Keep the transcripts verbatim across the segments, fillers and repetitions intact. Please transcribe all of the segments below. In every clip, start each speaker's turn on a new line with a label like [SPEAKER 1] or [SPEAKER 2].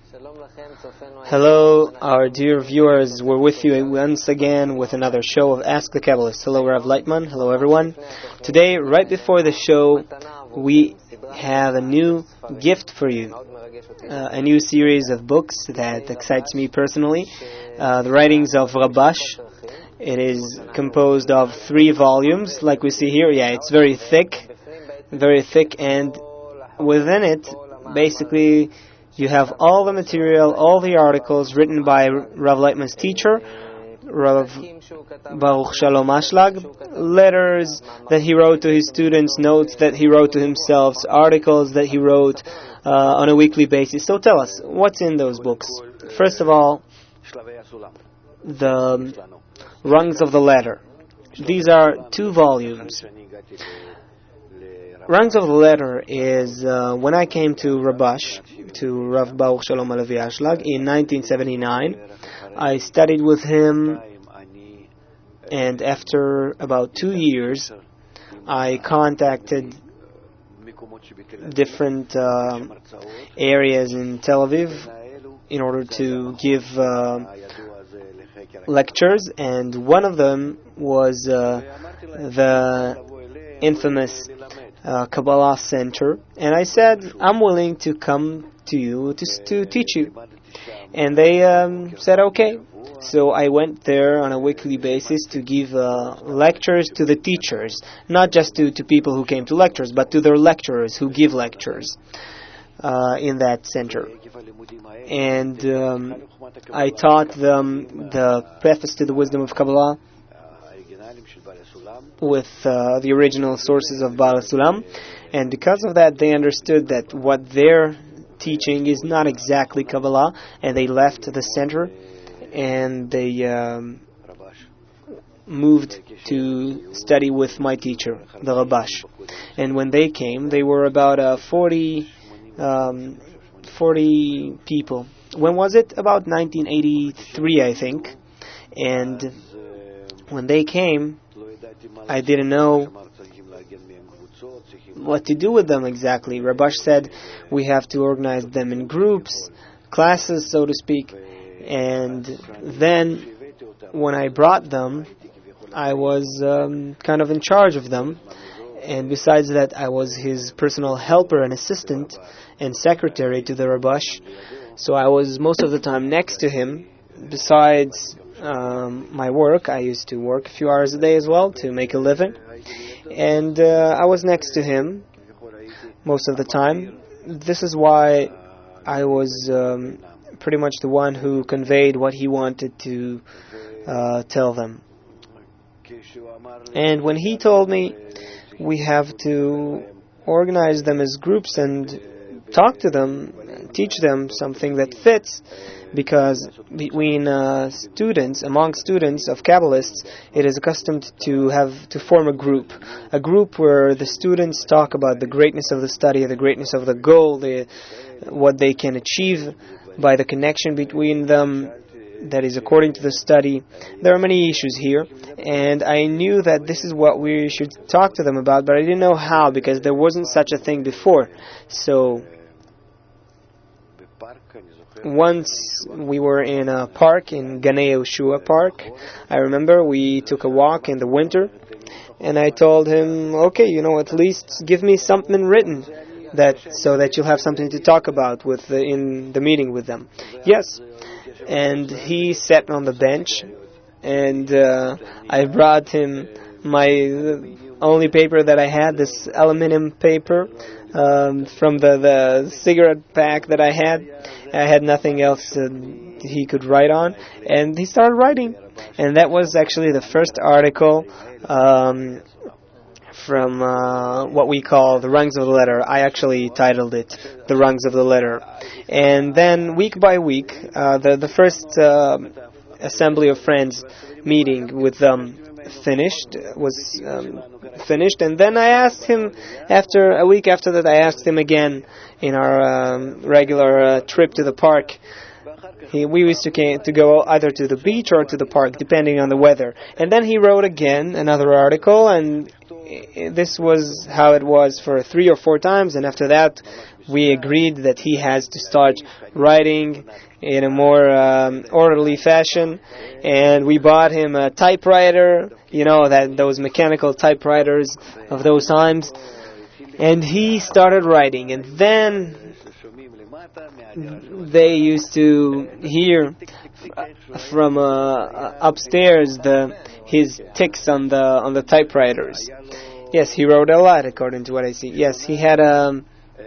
[SPEAKER 1] Hello, our dear viewers. We're with you once again with another show of Ask the Kabbalist. Hello, Rav Lightman. Hello, everyone. Today, right before the show, we have a new gift for you. Uh, a new series of books that excites me personally. Uh, the writings of Rabash. It is composed of three volumes, like we see here. Yeah, it's very thick, very thick, and within it, basically, you have all the material, all the articles written by Rav Lightman's teacher, Rav Baruch Shalom Ashlag, letters that he wrote to his students, notes that he wrote to himself, articles that he wrote uh, on a weekly basis. So tell us, what's in those books? First of all, the rungs of the ladder. These are two volumes. Rungs of the Ladder is uh, when I came to Rabash, to Rav Baruch Shalom Alevi Ashlag in nineteen seventy-nine. I studied with him, and after about two years, I contacted different uh, areas in Tel Aviv in order to give uh, lectures, and one of them was uh, the infamous Uh, Kabbalah Center, and I said, I'm willing to come to you to, to teach you. And they um, said, okay. So I went there on a weekly basis to give uh, lectures to the teachers, not just to, to people who came to lectures, but to their lecturers who give lectures uh, in that center. And um, I taught them the preface to the Wisdom of Kabbalah, with uh, the original sources of Baal Sulam, and because of that they understood that what they're teaching is not exactly Kabbalah, and they left the center and they um, moved to study with my teacher, the Rabash. And when they came, they were about uh, forty, um, forty people. When was it? About nineteen eighty-three, I think. And when they came, I didn't know what to do with them exactly. Rabash said we have to organize them in groups, classes, so to speak. And then when I brought them, I was um, kind of in charge of them. And besides that, I was his personal helper and assistant and secretary to the Rabash. So I was most of the time next to him. Besides Um, my work, I used to work a few hours a day as well to make a living, and uh, I was next to him most of the time. This is why I was um, pretty much the one who conveyed what he wanted to uh, tell them. And when he told me we have to organize them as groups and talk to them, teach them something that fits, because between uh, students, among students of Kabbalists, it is accustomed to have to form a group, a group where the students talk about the greatness of the study, the greatness of the goal, the, what they can achieve by the connection between them, that is according to the study. There are many issues here, and I knew that this is what we should talk to them about, but I didn't know how, because there wasn't such a thing before. So once we were in a park, in Ganei Yehoshua Park. I remember we took a walk in the winter, and I told him, okay, you know, at least give me something written, that so that you'll have something to talk about with the, in the meeting with them. Yes, and he sat on the bench, and uh, I brought him my only paper that I had, this aluminum paper um, from the, the cigarette pack that I had. I had nothing else uh, he could write on, and he started writing. And that was actually the first article um, from uh, what we call the rungs of the letter. I actually titled it The Rungs of the Letter. And then week by week, uh, the, the first uh, Assembly of Friends meeting with them finished, was um, finished, and then I asked him, after a week after that, I asked him again in our um, regular uh, trip to the park. He, we used to, came, to go either to the beach or to the park, depending on the weather. And then he wrote again another article, and this was how it was for three or four times, and after that we agreed that he has to start writing in a more um, orderly fashion, and we bought him a typewriter, you know, that those mechanical typewriters of those times, and he started writing. And then they used to hear from uh, upstairs the his ticks on the on the typewriters. Yes, he wrote a lot, according to what I see. Yes, he had um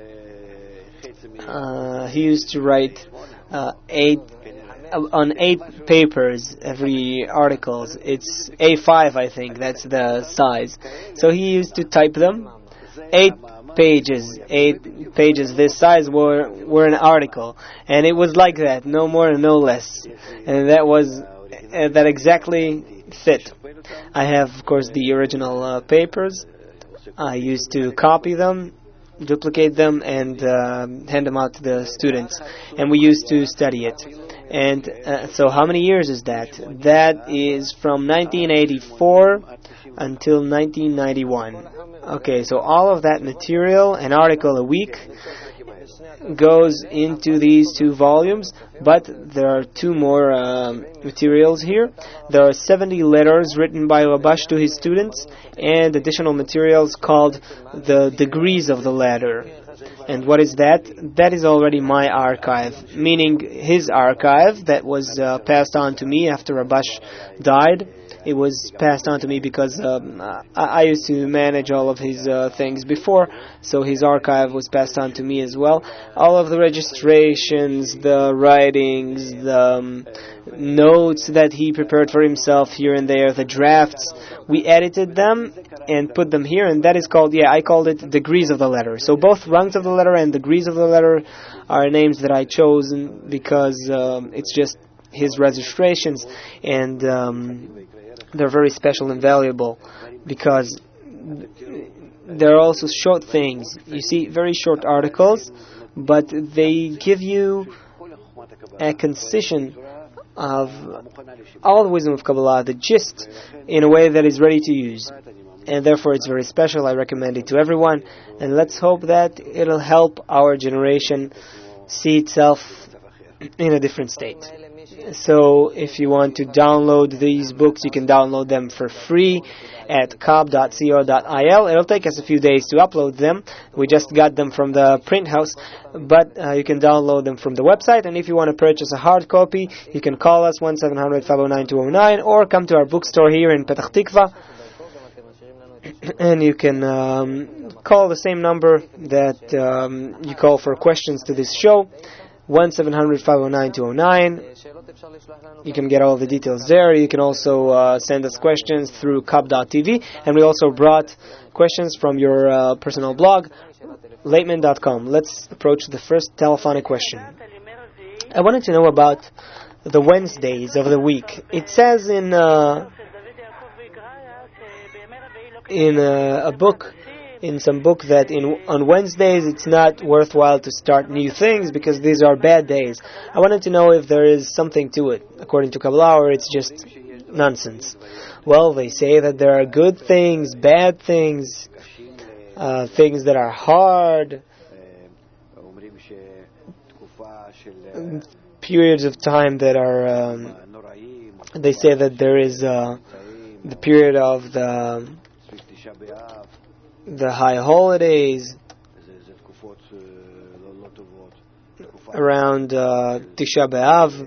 [SPEAKER 1] uh, he used to write uh, eight uh, on eight papers every articles. It's A five, I think. That's the size. So he used to type them. Eight pages, eight pages this size were were an article, and it was like that, no more and no less, and that was uh, that exactly fit. I have, of course, the original uh, papers. I used to copy them, duplicate them, and uh, hand them out to the students, and we used to study it. And uh, so how many years is that? That is from nineteen eighty-four until nineteen ninety-one. Okay, so all of that material, an article a week, goes into these two volumes, but there are two more um, materials here. There are seventy letters written by Rabash to his students, and additional materials called the degrees of the letter. And what is that? That is already my archive, meaning his archive that was uh, passed on to me after Rabash died. It was passed on to me because um, I, I used to manage all of his uh, things before, so his archive was passed on to me as well. All of the registrations, the writings, the um, notes that he prepared for himself here and there, the drafts, we edited them and put them here, and that is called, yeah, I called it degrees of the letter. So both rungs of the letter and degrees of the letter are names that I chose because um, it's just his registrations, and um, they're very special and valuable because they're also short things. You see, very short articles, but they give you a concision of all the wisdom of Kabbalah, the gist, in a way that is ready to use. And therefore it's very special. I recommend it to everyone. And let's hope that it'll help our generation see itself in a different state. So if you want to download these books, you can download them for free at kab dot co dot il. It'll take us a few days to upload them. We just got them from the print house, but uh, you can download them from the website. And if you want to purchase a hard copy, you can call us one seven hundred, five oh nine, two oh nine or come to our bookstore here in Petach Tikva. And you can um, call the same number that um, you call for questions to this show, one seven hundred, five oh nine, two oh nine. You can get all the details there. You can also uh, send us questions through kab dot t v, and we also brought questions from your uh, personal blog, lateman dot com. Let's approach the first telephonic question. I wanted to know about the Wednesdays of the week. It says in uh, in a, a book, in some book, that in on Wednesdays it's not worthwhile to start new things because these are bad days. I wanted to know if there is something to it, according to Kabbalah, or it's just nonsense. Well, they say that there are good things, bad things, uh, things that are hard, periods of time that are, um, they say that there is uh, the period of the the high holidays around uh, Tisha B'Av,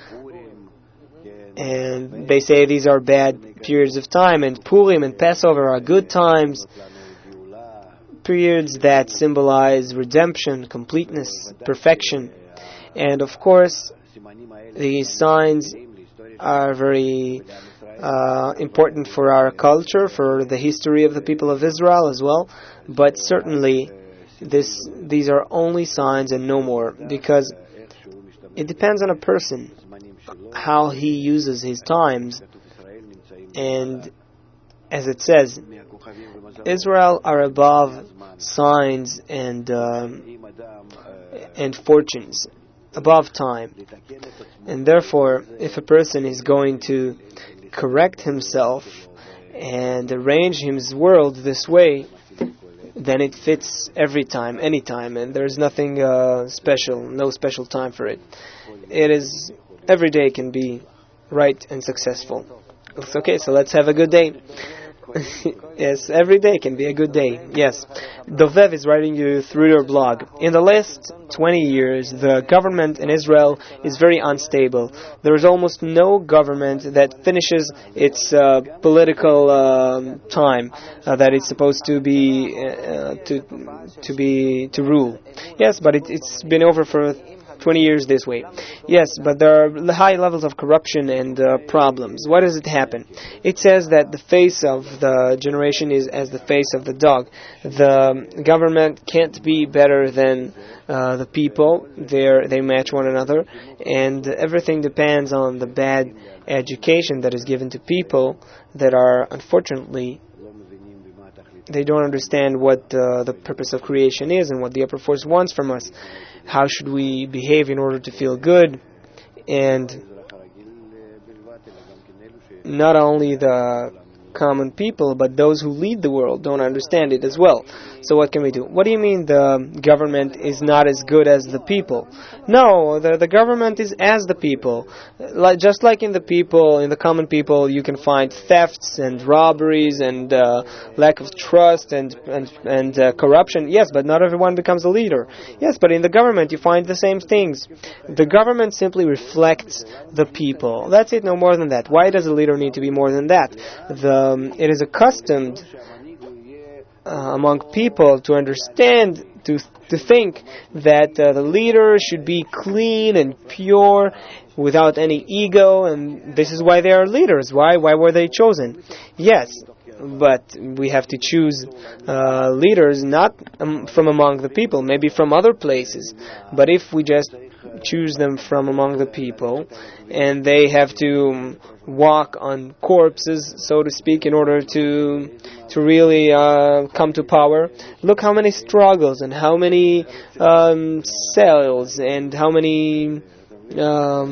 [SPEAKER 1] and they say these are bad periods of time, and Purim and Passover are good times, periods that symbolize redemption, completeness, perfection. And of course, these signs are very Uh, important for our culture, for the history of the people of Israel as well. But certainly, this these are only signs and no more, because it depends on a person how he uses his times. And as it says, Israel are above signs and um, and fortunes, above time. And therefore, if a person is going to correct himself and arrange his world this way, then it fits every time, any time, and there's nothing uh, special, no special time for it. It is, every day can be right and successful. It's okay, so let's have a good day. Yes, every day can be a good day. Yes. Dovev is writing you through your blog. In the last twenty years, the government in Israel is very unstable. There is almost no government that finishes its uh, political uh, time uh, that it's supposed to be uh, to to be to rule. Yes, but it, it's been over for twenty years this way. Yes, but there are high levels of corruption and uh, problems. Why does it happen? It says that the face of the generation is as the face of the dog. The government can't be better than uh, the people. They're, they match one another, and everything depends on the bad education that is given to people that are, unfortunately, they don't understand what uh, the purpose of creation is and what the upper force wants from us. How should we behave in order to feel good? And not only the common people, but those who lead the world don't understand it as well. So what can we do? What do you mean the government is not as good as the people? No, the, the government is as the people. Like, just like in the people, in the common people, you can find thefts and robberies and uh, lack of trust and and, and uh, corruption. Yes, but not everyone becomes a leader. Yes, but in the government you find the same things. The government simply reflects the people. That's it, no more than that. Why does a leader need to be more than that? The Um, it is accustomed uh, among people to understand, to to think that uh, the leader should be clean and pure, without any ego, and this is why they are leaders. Why? Why were they chosen? Yes, but we have to choose uh, leaders not um, from among the people, maybe from other places. But if we just choose them from among the people, and they have to walk on corpses, so to speak, in order to to really uh, come to power. Look how many struggles and how many um, cells and how many um,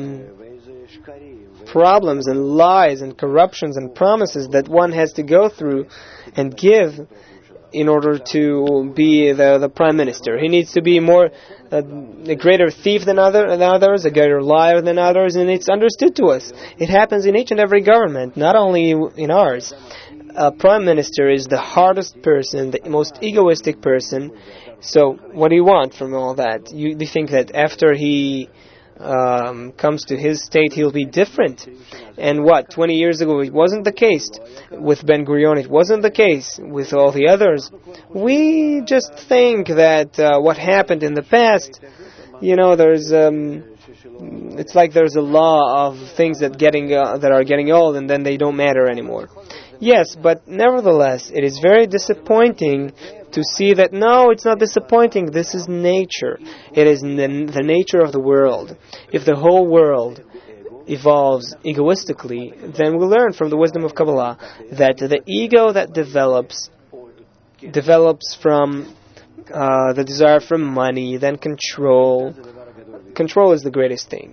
[SPEAKER 1] problems and lies and corruptions and promises that one has to go through and give in order to be the, the prime minister. He needs to be more uh, a greater thief than other than others, a greater liar than others, and it's understood to us. It happens in each and every government, not only in ours. A prime minister is the hardest person, the most egoistic person. So what do you want from all that? You, you think that after he Um, comes to his state, he'll be different. And what, twenty years ago, it wasn't the case with Ben Gurion, it wasn't the case with all the others. We just think that uh, what happened in the past, you know, there's, um, it's like there's a law of things that getting uh, that are getting old and then they don't matter anymore. Yes, but nevertheless, it is very disappointing to see that, no, it's not disappointing, this is nature. It is the, the nature of the world. If the whole world evolves egoistically, then we learn from the wisdom of Kabbalah that the ego that develops, develops from uh, the desire for money, then control. Control is the greatest thing.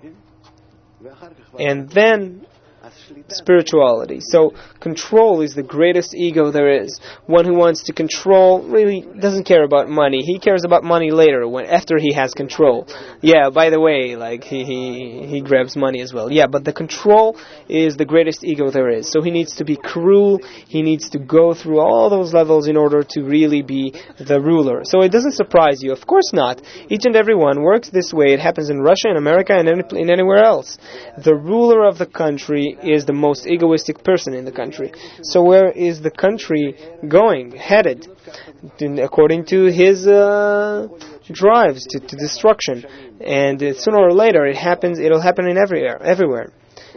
[SPEAKER 1] And then spirituality. So control is the greatest ego there is. One who wants to control really doesn't care about money. He cares about money later, when after he has control. Yeah, by the way, like he he, he grabs money as well. Yeah, but the control is the greatest ego there is. So he needs to be cruel. He needs to go through all those levels in order to really be the ruler. So it doesn't surprise you. Of course not. Each and every one works this way. It happens in Russia, in America, and in, in anywhere else. The ruler of the country is the most egoistic person in the country. So where is the country going, headed? According to his uh, drives to, to destruction. And uh, sooner or later it happens, it'll happen in everywhere, everywhere.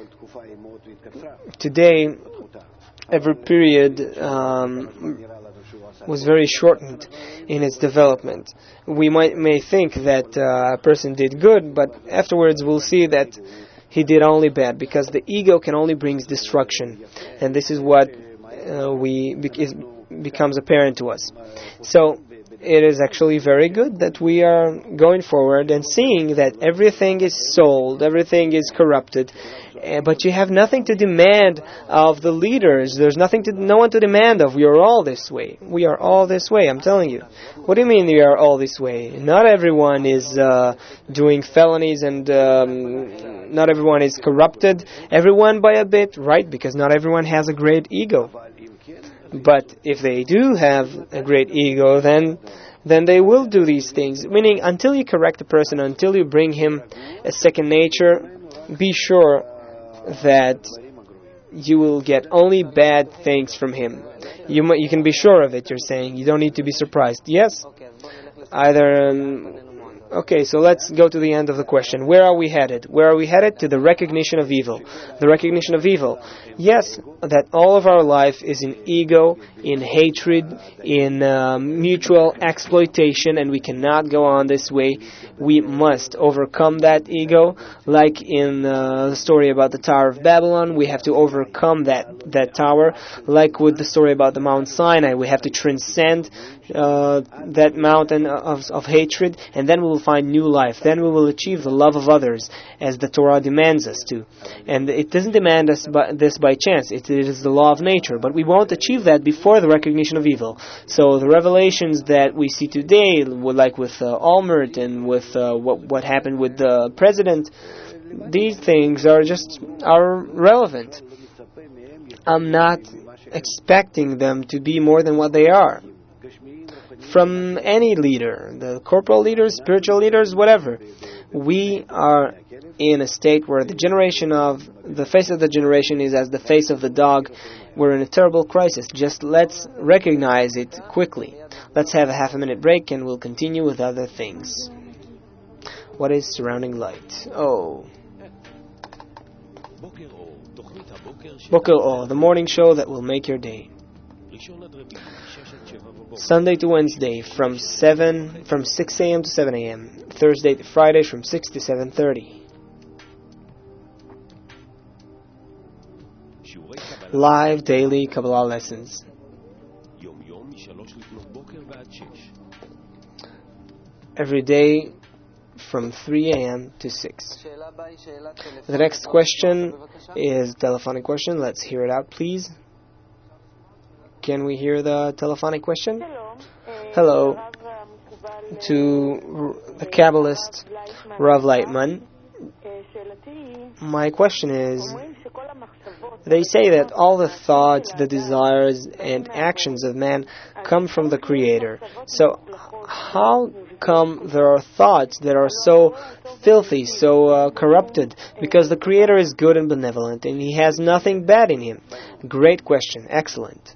[SPEAKER 1] Today, every period um, was very shortened in its development. We might may think that uh, a person did good, but afterwards we'll see that he did only bad, because the ego can only bring destruction, and this is what uh, we be- is, becomes apparent to us. So it is actually very good that we are going forward and seeing that everything is sold, everything is corrupted, uh, but you have nothing to demand of the leaders. There's nothing to, no one to demand of. We are all this way. We are all this way, I'm telling you. What do you mean we are all this way? Not everyone is uh, doing felonies and um, not everyone is corrupted. Everyone by a bit, right? Because not everyone has a great ego. But if they do have a great ego, then then they will do these things. Meaning, until you correct a person, until you bring him a second nature, be sure that you will get only bad things from him. You m- you can be sure of it, you're saying. You don't need to be surprised. Yes? Either... Um, Okay, so let's go to the end of the question. Where are we headed? Where are we headed? To the recognition of evil. The recognition of evil. Yes, that all of our life is in ego, in hatred, in uh, mutual exploitation, and we cannot go on this way. We must overcome that ego. Like in uh, the story about the Tower of Babylon, we have to overcome that, that tower. Like with the story about the Mount Sinai, we have to transcend uh, that mountain of, of hatred, and then we will find new life. Then we will achieve the love of others, as the Torah demands us to. And it doesn't demand us by, this by chance. It, it is the law of nature. But we won't achieve that before the recognition of evil. So the revelations that we see today, like with uh, Olmert and with uh, what what happened with the president, these things are just are relevant. I'm not expecting them to be more than what they are from any leader, the corporal leaders, spiritual leaders, whatever. We are in a state where the generation of, the face of the generation is as the face of the dog. We're in a terrible crisis. Just let's recognize it quickly. Let's have a half a minute break and we'll continue with other things. What is surrounding light? Oh. Boker Or, the morning show that will make your day. Sunday to Wednesday from seven from six a.m. to seven a.m. Thursday to Friday from six to seven thirty. Live daily Kabbalah lessons. Every day from three a.m. to six. The next question is a telephonic question. Let's hear it out, please. Can we hear the telephonic question? Hello. To the Kabbalist Rav Lightman. My question is, they say that all the thoughts, the desires, and actions of man come from the Creator. So how come there are thoughts that are so filthy, so uh, corrupted? Because the Creator is good and benevolent, and He has nothing bad in Him. Great question. Excellent.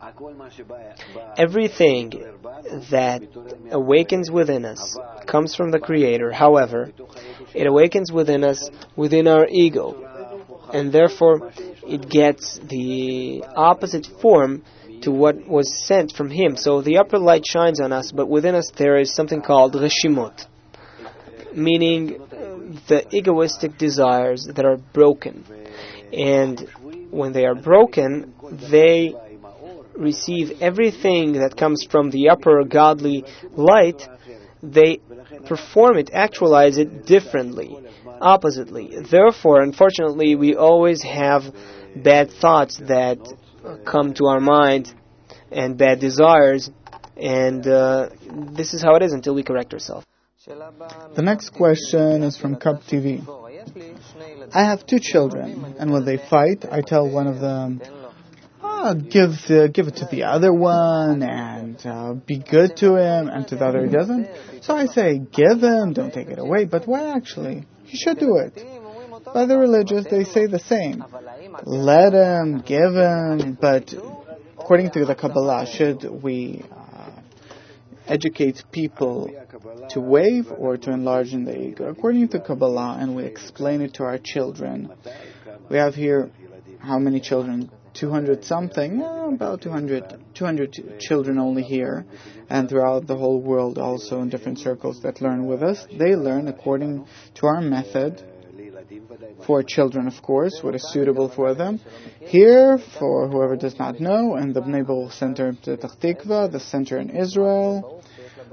[SPEAKER 1] Everything that awakens within us comes from the Creator. However, it awakens within us within our ego, and therefore it gets the opposite form to what was sent from Him. So the upper light shines on us, but within us there is something called reshimot, meaning the egoistic desires that are broken. And when they are broken, they receive everything that comes from the upper godly light. They perform it, actualize it differently, oppositely. Therefore, unfortunately, we always have bad thoughts that come to our mind and bad desires, and uh, this is how it is until we correct ourselves.
[SPEAKER 2] The next question is from Cub T V. I have two children, and when they fight, I tell one of them, oh, give the, give it to the other one, and uh, be good to him, and to the other he doesn't. So I say, give him, don't take it away, but why actually? You should do it. By the religious, they say the same. Let him, give him, but according to the Kabbalah, should we uh, educate people to waive or to enlarge in the ego? According to Kabbalah, and we explain it to our children, we have here, how many children? two hundred something, eh, about two hundred, two hundred children only here, and throughout the whole world also in different circles that learn with us. They learn according to our method, for children of course, what is suitable for them. Here, for whoever does not know, in the Bnei Baruch Center in Petach Tikva, the center in Israel,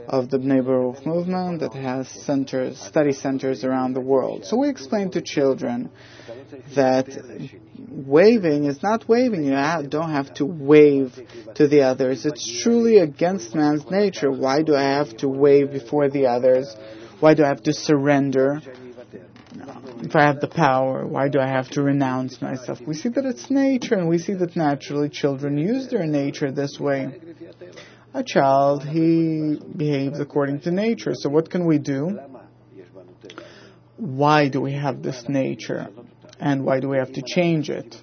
[SPEAKER 2] of the Bnei Baruch movement that has centers, study centers around the world. So we explain to children that waving is not waving. You don't have to wave to the others. It's truly against man's nature. Why do I have to wave before the others? Why do I have to surrender? If I have the power, why do I have to renounce myself? We see that it's nature, and we see that naturally children use their nature this way. A child, he behaves according to nature. So what can we do? Why do we have this nature? And why do we have to change it?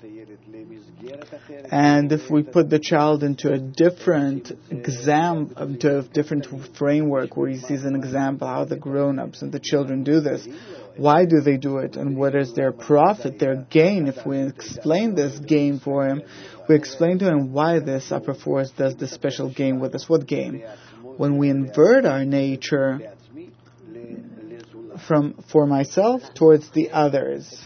[SPEAKER 2] And if we put the child into a different exam, into a different framework where he sees an example how the grown-ups and the children do this, why do they do it? And what is their profit, their gain? If we explain this gain for him, we explain to him why this upper force does this special game with us. What game? When we invert our nature from for myself towards the others.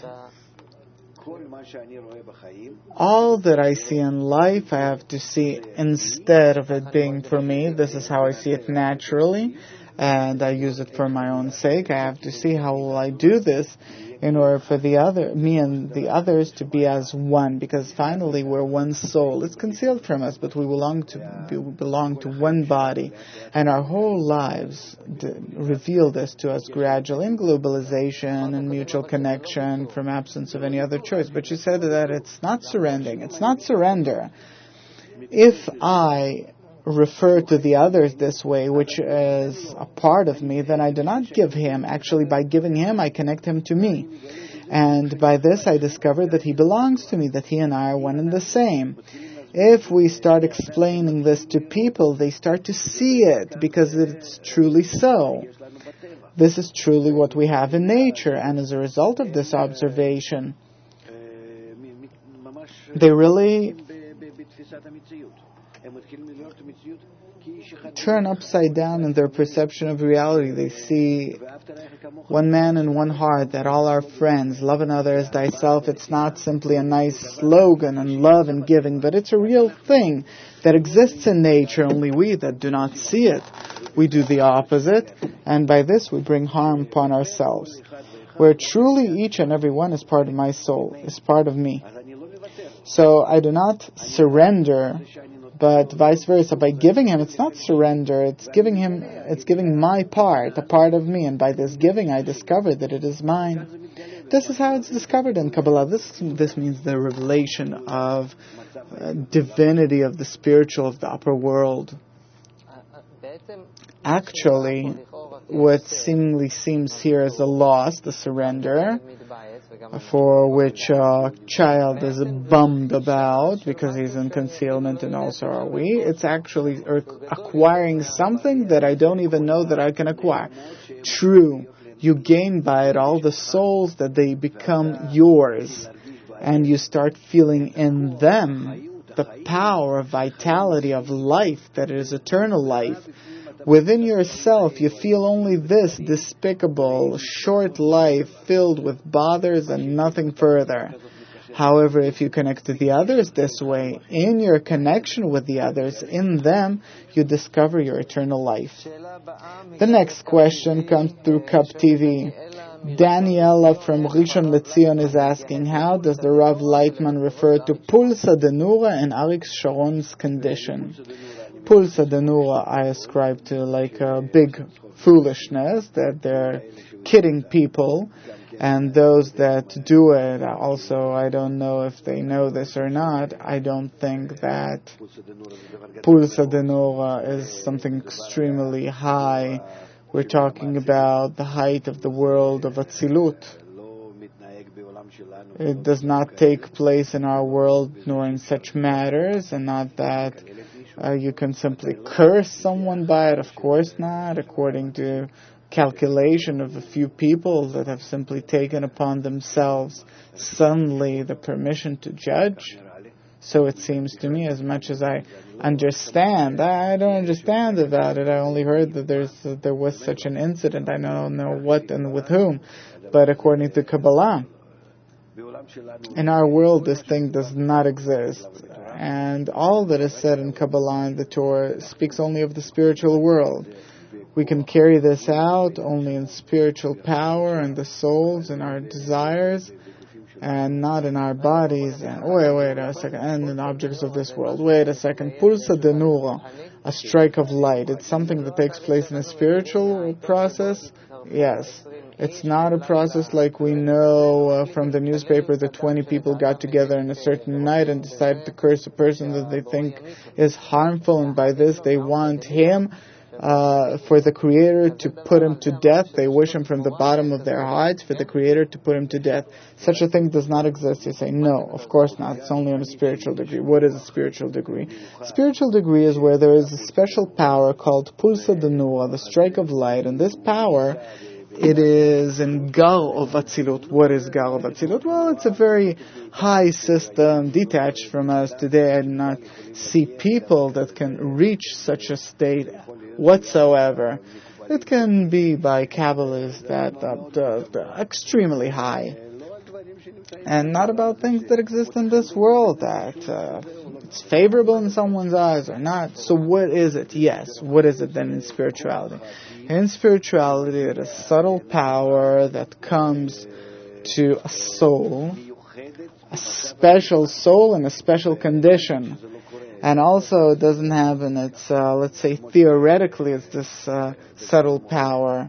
[SPEAKER 2] All that I see in life, I have to see instead of it being for me. This is how I see it naturally, and I use it for my own sake. I have to see how will I do this in order for the other, me and the others to be as one, because finally we're one soul. It's concealed from us, but we belong to we belong to one body, and our whole lives d- reveal this to us gradually in globalization and mutual connection from absence of any other choice. But you said that it's not surrendering. It's not surrender. If I refer to the others this way, which is a part of me, then I do not give him. Actually, by giving him, I connect him to me. And by this, I discover that he belongs to me, that he and I are one and the same. If we start explaining this to people, they start to see it, because it's truly so. This is truly what we have in nature, and as a result of this observation, they really turn upside down in their perception of reality. They see one man and one heart, that all are friends. Love another as thyself. It's not simply a nice slogan and love and giving, but it's a real thing that exists in nature. Only we that do not see it, we do the opposite, and by this we bring harm upon ourselves. Where truly each and every one is part of my soul, is part of me. So I do not surrender, but vice versa. By giving him, it's not surrender, it's giving him, it's giving my part, a part of me, and by this giving I discover that it is mine. This is how it's discovered in Kabbalah. This this means the revelation of uh, divinity, of the spiritual, of the upper world. Actually, what seemingly seems here as a loss, the surrender, for which a child is bummed about because he's in concealment, and also are we. It's actually acquiring something that I don't even know that I can acquire. True, you gain by it all the souls that they become yours, and you start feeling in them the power of vitality of life, that it is eternal life. Within yourself, you feel only this despicable, short life filled with bothers and nothing further. However, if you connect to the others this way, in your connection with the others, in them, you discover your eternal life. The next question comes through Cup T V. Daniela from Rishon LeZion is asking, how does the Rav Lightman refer to Pulsa de Nura and Arik Sharon's condition? Pulsa de Nura I ascribe to like a big foolishness, that they're kidding people, and those that do it also, I don't know if they know this or not, I don't think that Pulsa de Nura is something extremely high. We're talking about the height of the world of Atzilut. It does not take place in our world nor in such matters, and not that uh, you can simply curse someone by it. Of course not, according to calculation of a few people that have simply taken upon themselves suddenly the permission to judge. So it seems to me, as much as I understand, I don't understand about it. I only heard that there's that there was such an incident. I don't know what and with whom. But according to Kabbalah, in our world, this thing does not exist. And all that is said in Kabbalah and the Torah speaks only of the spiritual world. We can carry this out only in spiritual power and the souls and our desires, and not in our bodies. And wait, wait a second. And in objects of this world. Wait a second. Pulsa de Nura, a strike of light. It's something that takes place in a spiritual process. Yes. It's not a process like we know uh, from the newspaper that twenty people got together in a certain night and decided to curse a person that they think is harmful, and by this they want him, uh, for the Creator to put him to death. They wish him from the bottom of their hearts for the Creator to put him to death. Such a thing does not exist. You say, no, of course not. It's only on a spiritual degree. What is a spiritual degree? Spiritual degree is where there is a special power called Pulsa de Nura, the strike of light, and this power, it is in Gar of Atzilut. What is Gar of Atzilut? Well, it's a very high system, detached from us. Today I do not see people that can reach such a state whatsoever. It can be by Kabbalists that uh, the, the extremely high. And not about things that exist in this world, that uh, it's favorable in someone's eyes or not. So what is it? Yes, what is it then in spirituality? In spirituality, it is subtle power that comes to a soul, a special soul in a special condition. And also it doesn't have in its, uh, let's say theoretically, it's this uh, subtle power.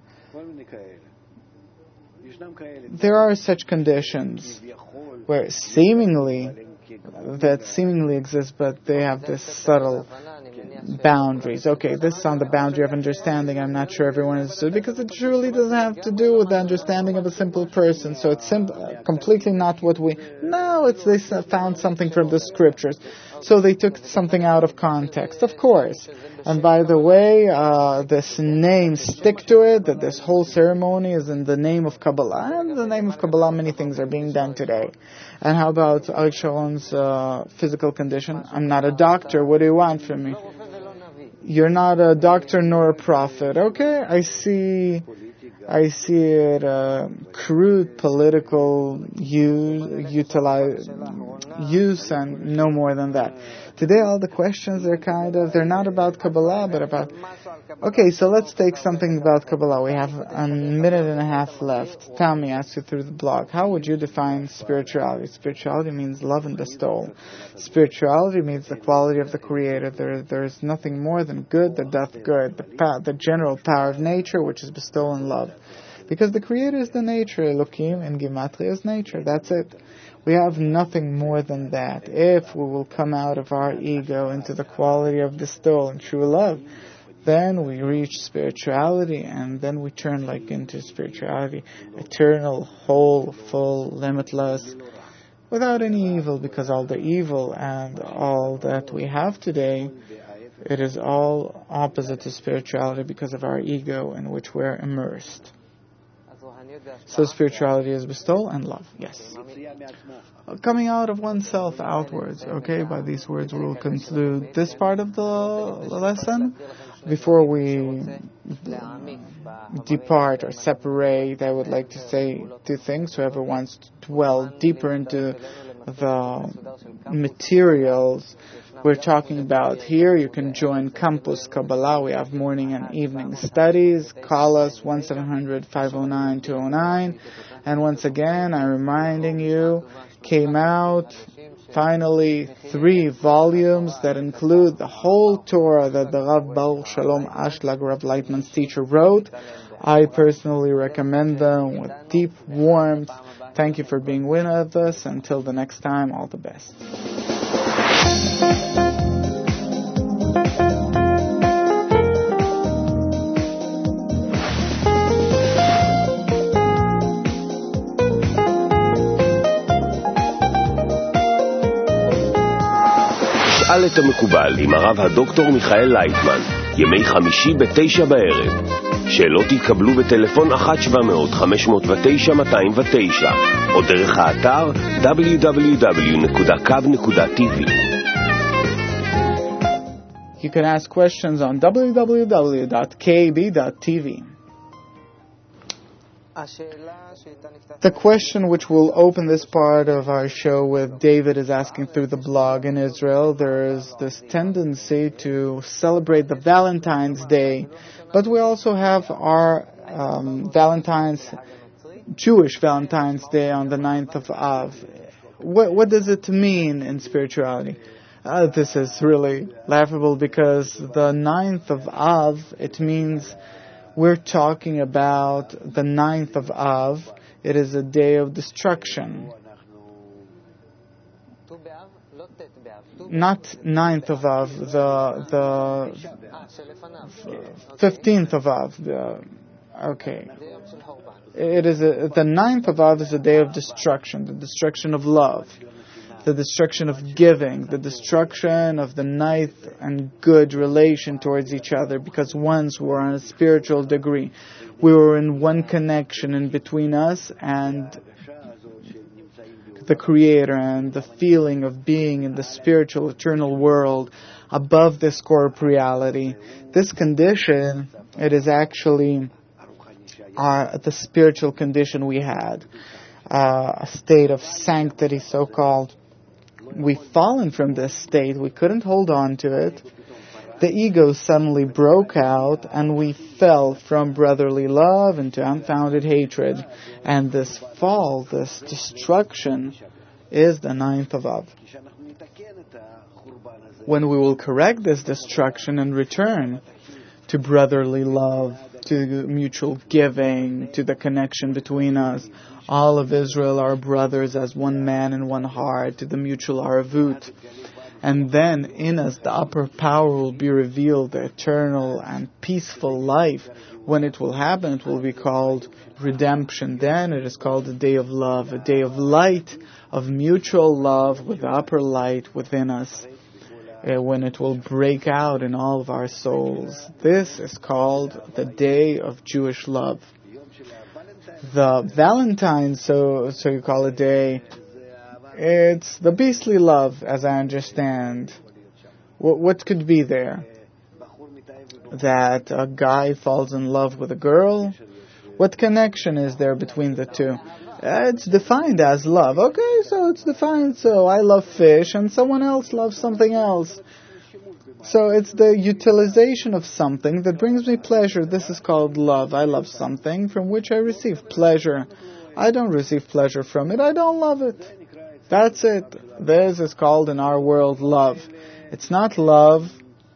[SPEAKER 2] There are such conditions where seemingly, that seemingly exist, but they have this subtle boundaries. Okay, this is on the boundary of understanding. I'm not sure everyone understood, because it truly doesn't have to do with the understanding of a simple person. So it's sim- completely not what we... No, it's they found something from the scriptures. So they took something out of context, of course. And by the way, uh, this name, stick to it, that this whole ceremony is in the name of Kabbalah. And in the name of Kabbalah, many things are being done today. And how about Arik Sharon's uh, physical condition? I'm not a doctor. What do you want from me? You're not a doctor nor a prophet. Okay, I see... I see it uh, crude political use, utilize, use and no more than that. Today all the questions are kind of, they're not about Kabbalah, but about... Okay, so let's take something about Kabbalah. We have a minute and a half left. Tommy asked you through the blog, how would you define spirituality? Spirituality means love and bestowal. Spirituality means the quality of the Creator. There, there is nothing more than good that doth good. The, power, the general power of nature, which is bestowal and love. Because the Creator is the nature. Elohim and Gematria is nature. That's it. We have nothing more than that. If we will come out of our ego into the quality of bestowal and true love, then we reach spirituality, and then we turn like into spirituality, eternal, whole, full, limitless, without any evil, because all the evil and all that we have today, it is all opposite to spirituality because of our ego in which we're immersed. So spirituality is bestowal and love, yes. Coming out of oneself outwards, okay? By these words we will conclude this part of the lesson. Before we depart or separate, I would like to say two things. Whoever wants to dwell deeper into the materials we're talking about here, you can join Campus Kabbalah. We have morning and evening studies. Call us one seven hundred, five oh nine, two oh nine. And once again, I'm reminding you, came out finally three volumes that include the whole Torah that the Rav Baruch Shalom Ashlag, Rav Lightman's teacher, wrote. I personally recommend them with deep warmth. Thank you for being with us. Until the next time, all the best.
[SPEAKER 3] שאל את המקובל עם הרב הדוקטור מיכאל לייטמן, ימי חמישי בתשע בערב. שאלות יתקבלו בטלפון אחת שבע מאות, חמש מאות ותשע, מאתיים ותשע, או דרך האתר דאבליו דאבליו דאבליו דוט קו דוט טי וי.
[SPEAKER 2] You can ask questions on w w w dot k b dot t v. The question which will open this part of our show with David is asking through the blog. In Israel, there is this tendency to celebrate the Valentine's Day, but we also have our um, Valentine's, Jewish Valentine's Day on the ninth of Av. What, what does it mean in spirituality? Uh, this is really laughable because the ninth of Av, it means we're talking about the ninth of Av. It is a day of destruction. Not ninth of Av, the the fifteenth of Av. The, okay. It is a, the ninth of Av is a day of destruction, the destruction of love, the destruction of giving, the destruction of the nice and good relation towards each other, because once we were on a spiritual degree, we were in one connection in between us and the Creator, and the feeling of being in the spiritual eternal world above this corporeality. This condition, it is actually our, the spiritual condition we had, uh, a state of sanctity, so-called. We've fallen from this state. We couldn't hold on to it. The ego suddenly broke out, and we fell from brotherly love into unfounded hatred. And this fall, this destruction, is the ninth of Av. When we will correct this destruction and return to brotherly love, to mutual giving, to the connection between us, all of Israel are brothers as one man and one heart, to the mutual aravut. And then in us the upper power will be revealed, the eternal and peaceful life. When it will happen, it will be called redemption. Then it is called a day of love, a day of light, of mutual love with the upper light within us. Uh, when it will break out in all of our souls. This is called the day of Jewish love. The Valentine's, so so you call it day, it's the beastly love, as I understand. What, what could be there? That a guy falls in love with a girl? What connection is there between the two? Uh, it's defined as love. Okay, so it's defined so I love fish and someone else loves something else. So it's the utilization of something that brings me pleasure. This is called love. I love something from which I receive pleasure. I don't receive pleasure from it. I don't love it. That's it. This is called in our world love. It's not love,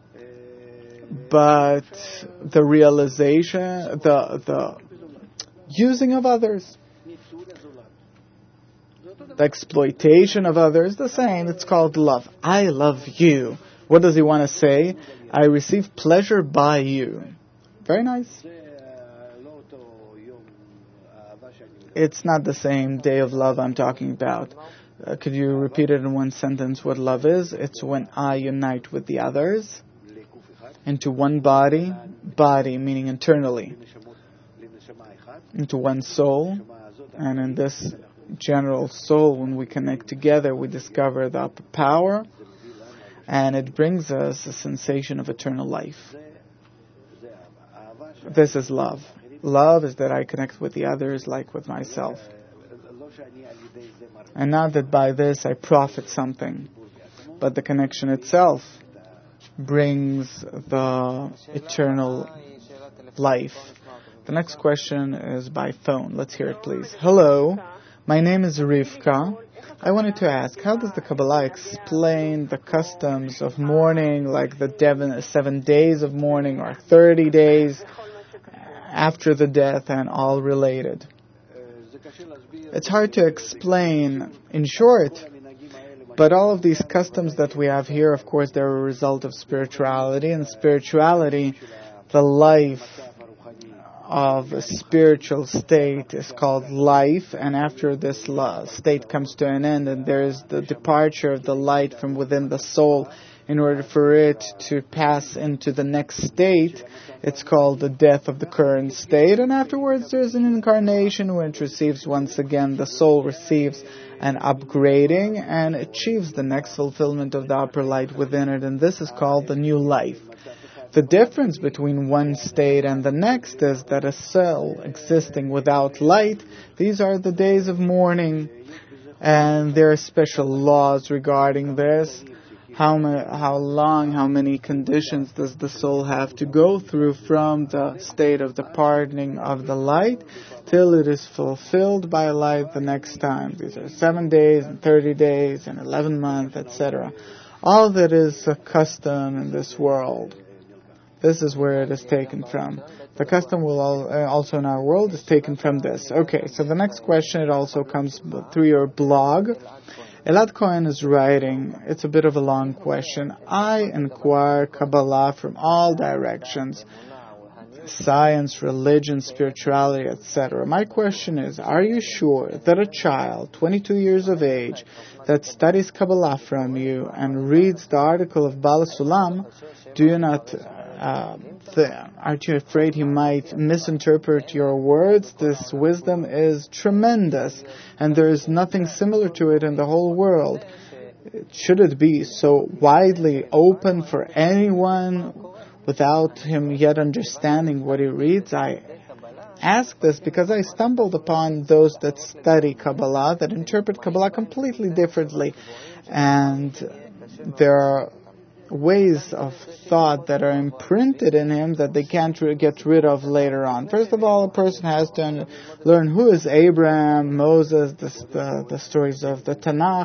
[SPEAKER 2] but the realization, the the using of others. The exploitation of others, the same. It's called love. I love you. What does he want to say? I receive pleasure by you. Very nice. It's not the same day of love I'm talking about. Uh, could you repeat it in one sentence what love is? It's when I unite with the others into one body, body meaning internally, into one soul, and in this general soul, when we connect together, we discover the upper power, and it brings us a sensation of eternal life. This is love. Love is that I connect with the others like with myself. And not that by this I profit something, but the connection itself brings the eternal life. The next question is by phone. Let's hear it, please. Hello. My name is Rivka. I wanted to ask, how does the Kabbalah explain the customs of mourning, like the devon, seven days of mourning or thirty days after the death and all related? It's hard to explain in short, but all of these customs that we have here, of course, they're a result of spirituality, and spirituality, the life of a spiritual state is called life, and after this state comes to an end, and there is the departure of the light from within the soul in order for it to pass into the next state, it's called the death of the current state, and afterwards there's an incarnation when it receives once again, the soul receives an upgrading and achieves the next fulfillment of the upper light within it, and this is called the new life. The difference between one state and the next is that a cell existing without light, these are the days of mourning, and there are special laws regarding this. How, ma- how long, how many conditions does the soul have to go through from the state of departing of the light till it is fulfilled by light the next time. These are seven days and thirty days and eleven months, et cetera. All that is a custom in this world. This is where it is taken from. The custom will also in our world is taken from this. Okay, so the next question, it also comes through your blog. Elad Cohen is writing, it's a bit of a long question. I inquire Kabbalah from all directions, science, religion, spirituality, et cetera. My question is, are you sure that a child, twenty-two years of age, that studies Kabbalah from you and reads the article of Baal Sulam, do you not, uh, th- aren't you afraid he might misinterpret your words? This wisdom is tremendous, and there is nothing similar to it in the whole world. Should it be so widely open for anyone without him yet understanding what he reads? I ask this because I stumbled upon those that study Kabbalah, that interpret Kabbalah completely differently, and there are ways of thought that are imprinted in him that they can't re- get rid of later on. First of all, a person has to un- learn who is Abraham, Moses, the, the, the stories of the Tanakh.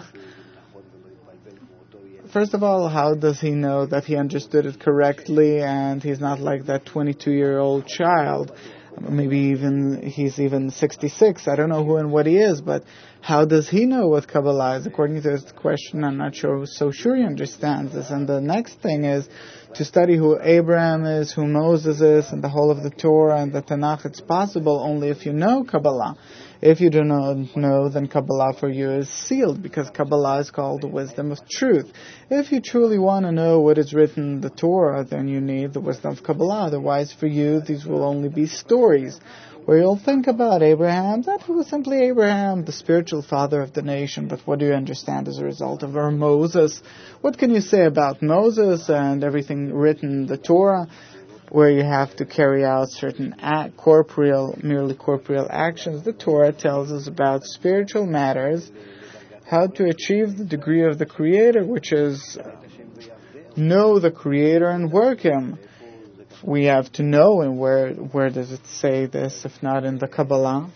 [SPEAKER 2] First of all, how does he know that he understood it correctly and he's not like that twenty-two-year-old child? Maybe even he's even sixty-six. I don't know who and what he is, but how does he know what Kabbalah is? According to this question, I'm not sure, so sure he understands this. And the next thing is to study who Abraham is, who Moses is, and the whole of the Torah and the Tanakh. It's possible only if you know Kabbalah. If you do not know, then Kabbalah for you is sealed, because Kabbalah is called the wisdom of truth. If you truly want to know what is written in the Torah, then you need the wisdom of Kabbalah. Otherwise, for you, these will only be stories, where you'll think about Abraham, that he was simply Abraham, the spiritual father of the nation. But what do you understand as a result of our Moses? What can you say about Moses and everything written in the Torah, where you have to carry out certain act, corporeal, merely corporeal actions? The Torah tells us about spiritual matters, how to achieve the degree of the Creator, which is know the Creator and work Him. We have to know, and where where does it say this, if not in the Kabbalah?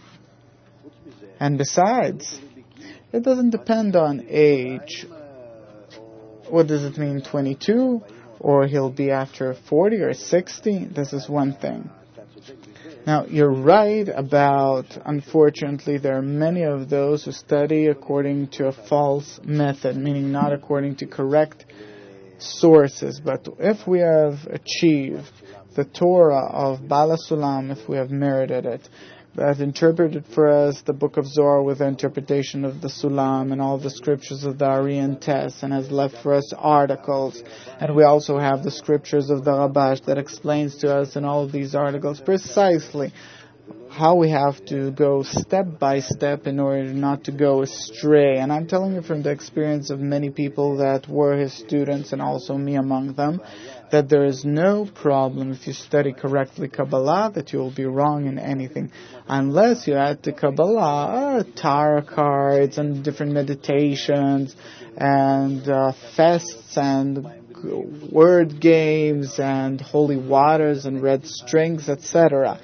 [SPEAKER 2] And besides, it doesn't depend on age. What does it mean, twenty-two? Or he'll be after forty or sixty? This is one thing. Now, you're right about, unfortunately, there are many of those who study according to a false method, meaning not according to correct sources. But if we have achieved the Torah of Baal Sulam, if we have merited it, that interpreted for us the book of Zohar with the interpretation of the Sulam and all the scriptures of the Arian Tess, and has left for us articles. And we also have the scriptures of the Rabash that explains to us in all of these articles precisely how we have to go step by step in order not to go astray. And I'm telling you from the experience of many people that were his students, and also me among them, that there is no problem if you study correctly Kabbalah that you will be wrong in anything, unless you add to Kabbalah uh, tarot cards and different meditations and uh, fests and word games and holy waters and red strings, et cetera.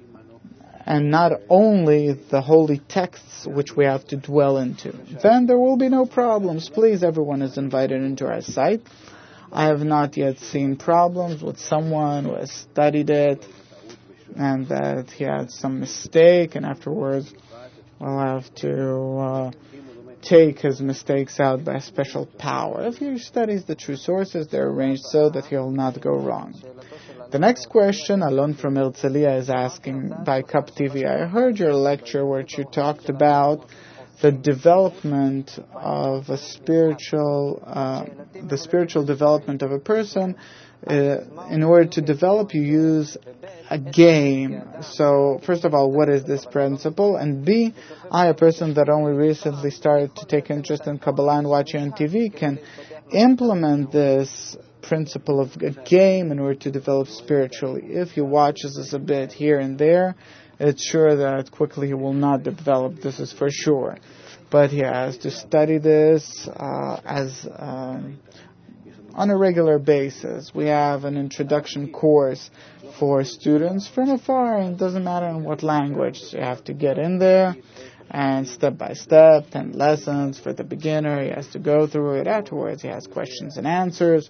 [SPEAKER 2] And not only the holy texts which we have to dwell into. Then there will be no problems. Please, everyone is invited into our site. I have not yet seen problems with someone who has studied it and that he had some mistake, and afterwards we'll have to uh, take his mistakes out by special power. If he studies the true sources, they're arranged so that he'll not go wrong. The next question, Alon from Herzliya is asking by Cup T V. I heard your lecture where you talked about the development of a spiritual, uh, the spiritual development of a person. Uh, in order to develop, you use a game. So, first of all, what is this principle? And B, I, a person that only recently started to take interest in Kabbalah and watching on T V, can implement this principle of a game in order to develop spiritually. If he watches this a bit here and there, it's sure that quickly he will not develop. This is for sure. But he has to study this uh, as um, on a regular basis. We have an introduction course for students from afar, and it doesn't matter in what language. You have to get in there, and step by step, ten lessons for the beginner. He has to go through it. Afterwards, he has questions and answers.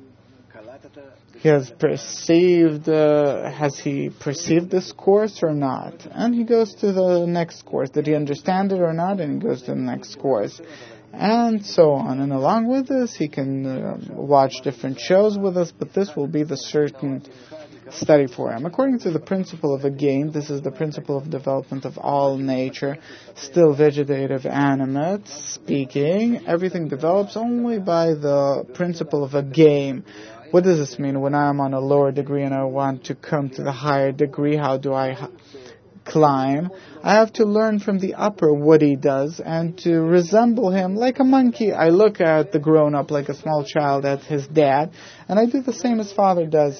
[SPEAKER 2] He has perceived, uh, has he perceived this course or not? And he goes to the next course. Did he understand it or not? And he goes to the next course. And so on. And along with this, he can uh, watch different shows with us, but this will be the certain study for him. According to the principle of a game, this is the principle of development of all nature, still vegetative animate, speaking, everything develops only by the principle of a game. What does this mean? When I'm on a lower degree and I want to come to the higher degree, how do I h- climb? I have to learn from the upper what he does and to resemble him like a monkey. I look at the grown-up like a small child at his dad, and I do the same as father does.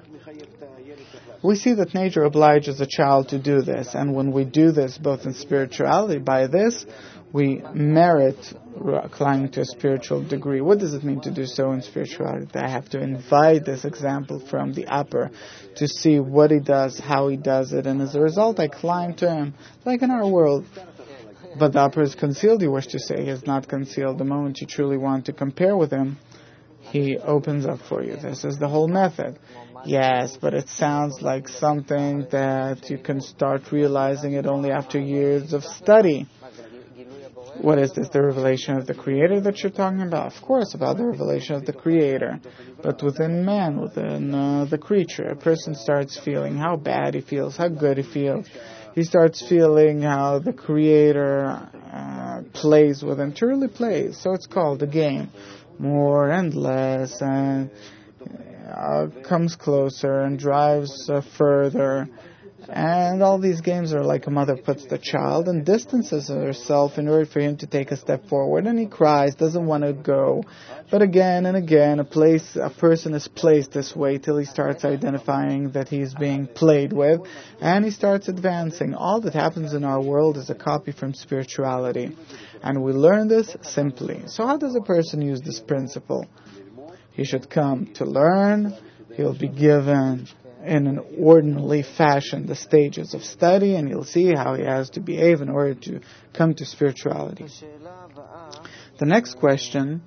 [SPEAKER 2] We see that nature obliges a child to do this, and when we do this both in spirituality, by this we merit climbing to a spiritual degree. What does it mean to do so in spirituality? I have to invite this example from the upper to see what he does, how he does it, and as a result I climb to him, like in our world. But the upper is concealed, you wish to say. He is not concealed. The moment you truly want to compare with him, he opens up for you. This is the whole method. Yes, but it sounds like something that you can start realizing it only after years of study. What is this, the revelation of the Creator that you're talking about? Of course, about the revelation of the Creator. But within man, within uh, the creature, a person starts feeling how bad he feels, how good he feels. He starts feeling how the Creator uh, plays with him, truly plays. So it's called a game. More and less, and uh, comes closer and drives uh, further. And all these games are like a mother puts the child and distances herself in order for him to take a step forward. And he cries, doesn't want to go. But again and again, a place, a person is placed this way till he starts identifying that he's being played with. And he starts advancing. All that happens in our world is a copy from spirituality. And we learn this simply. So how does a person use this principle? He should come to learn. He'll be given in an ordinary fashion the stages of study, and you'll see how he has to behave in order to come to spirituality. The next question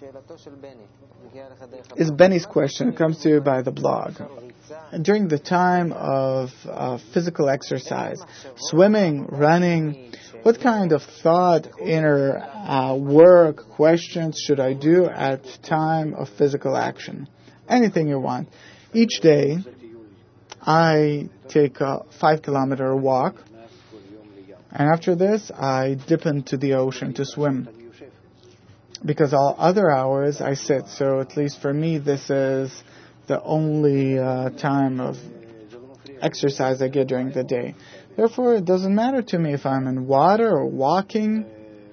[SPEAKER 2] is Benny's question. It comes to you by the blog. During the time of uh, physical exercise, swimming, running, what kind of thought, inner uh, work, questions should I do at time of physical action? Anything you want. Each day, I take a five kilometer walk, and after this, I dip into the ocean to swim. Because all other hours I sit, so at least for me, this is the only uh, time of exercise I get during the day. Therefore, it doesn't matter to me if I'm in water or walking.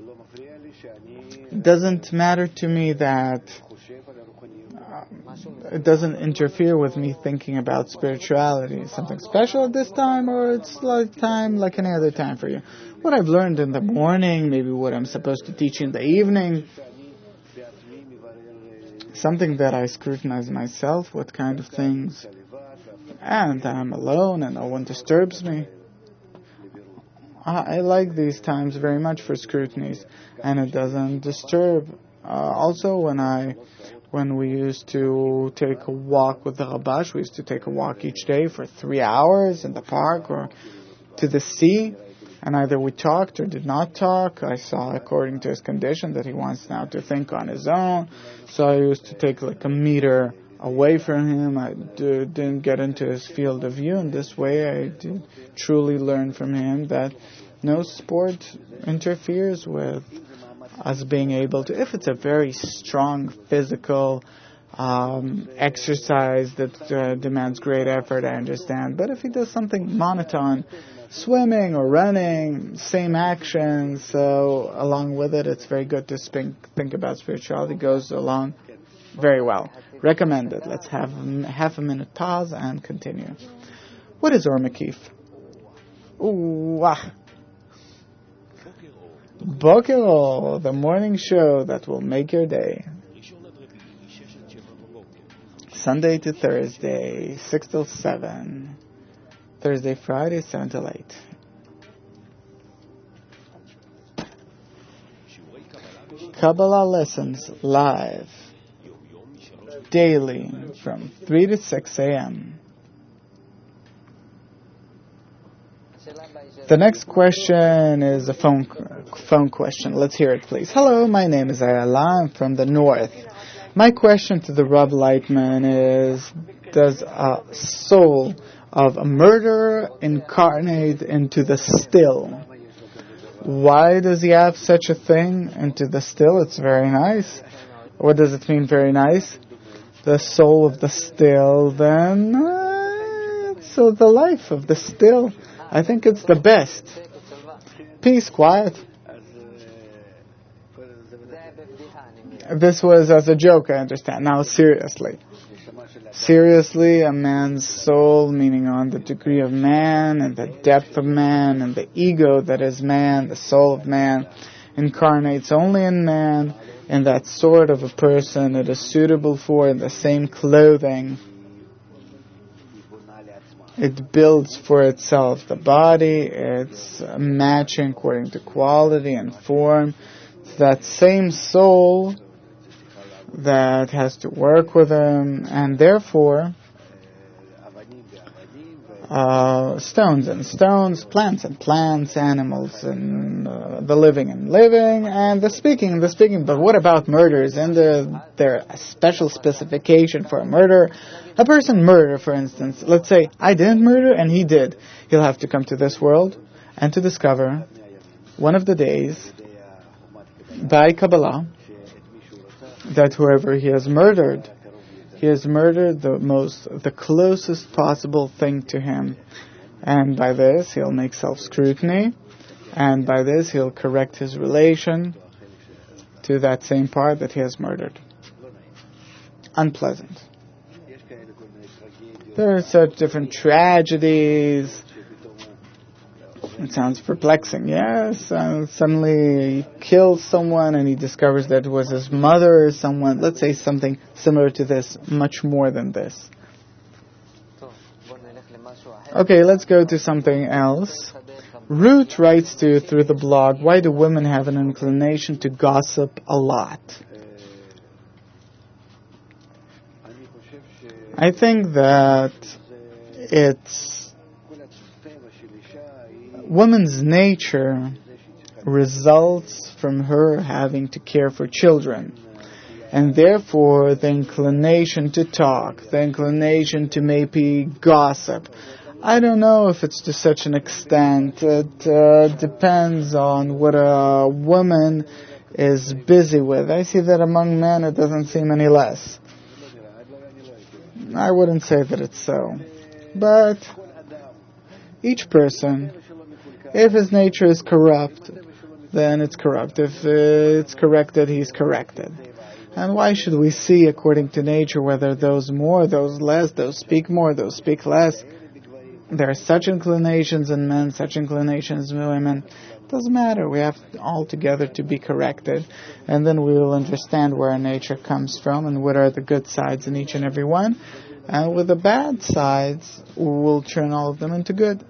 [SPEAKER 2] It doesn't matter to me that it doesn't interfere with me thinking about spirituality. Something special at this time, or it's like time like any other time for you. What I've learned in the morning, maybe what I'm supposed to teach in the evening, something that I scrutinize myself, what kind of things, and I'm alone and no one disturbs me. I, I like these times very much for scrutinies, and it doesn't disturb. Uh, also, when I When we used to take a walk with the Rabash, we used to take a walk each day for three hours in the park or to the sea, and either we talked or did not talk. I saw, according to his condition, that he wants now to think on his own, so I used to take like a meter away from him. I d- didn't get into his field of view, and this way I did truly learn from him that no sport interferes with us being able to, if it's a very strong physical um, exercise that uh, demands great effort, I understand. But if he does something monotone, swimming or running, same action, so along with it, it's very good to think, think about spirituality, goes along very well. Recommended. Let's have half a minute pause and continue. What is Or Mekif? Ooh, ah. Boker Or, the morning show that will make your day. Sunday to Thursday, six till seven. Thursday, Friday, seven till eight. Kabbalah lessons live, daily, from three to six a.m. The next question is a phone phone question. Let's hear it, please. Hello, my name is Ayala. I'm from the north. My question to the Rav Lightman is, does a soul of a murderer incarnate into the still? Why does he have such a thing into the still? It's very nice. What does it mean, very nice? The soul of the still, then, uh, so the life of the still. I think it's the best. Peace, quiet. This was as a joke, I understand. Now, seriously. Seriously, a man's soul, meaning on the degree of man and the depth of man and the ego that is man, the soul of man, incarnates only in man, and that sort of a person it is suitable for in the same clothing. It builds for itself the body, it's matching according to quality and form. That same soul that has to work with him, and therefore uh, stones and stones, plants and plants, animals and uh, the living and living, and the speaking and the speaking. But what about murders? And the, there a special specification for a murder. A person murder, for instance. Let's say I didn't murder and he did. He'll have to come to this world and to discover one of the days by Kabbalah that whoever he has murdered, he has murdered the most, the closest possible thing to him. And by this, he'll make self-scrutiny. And by this, he'll correct his relation to that same part that he has murdered. Unpleasant. There are such different tragedies. It sounds perplexing, yes. Uh, suddenly he kills someone and he discovers that it was his mother or someone. Let's say something similar to this, much more than this. Okay, let's go to something else. Ruth writes to you through the blog, why do women have an inclination to gossip a lot? I think that it's woman's nature results from her having to care for children, and therefore the inclination to talk, the inclination to maybe gossip. I don't know if it's to such an extent. It uh, depends on what a woman is busy with. I see that among men it doesn't seem any less. I wouldn't say that it's so. But each person, if his nature is corrupt, then it's corrupt. If it's corrected, he's corrected. And why should we see according to nature whether those more, those less, those speak more, those speak less? There are such inclinations in men, such inclinations in women. It doesn't matter. We have all together to be corrected. And then we will understand where our nature comes from and what are the good sides in each and every one. And with the bad sides, we'll turn all of them into good.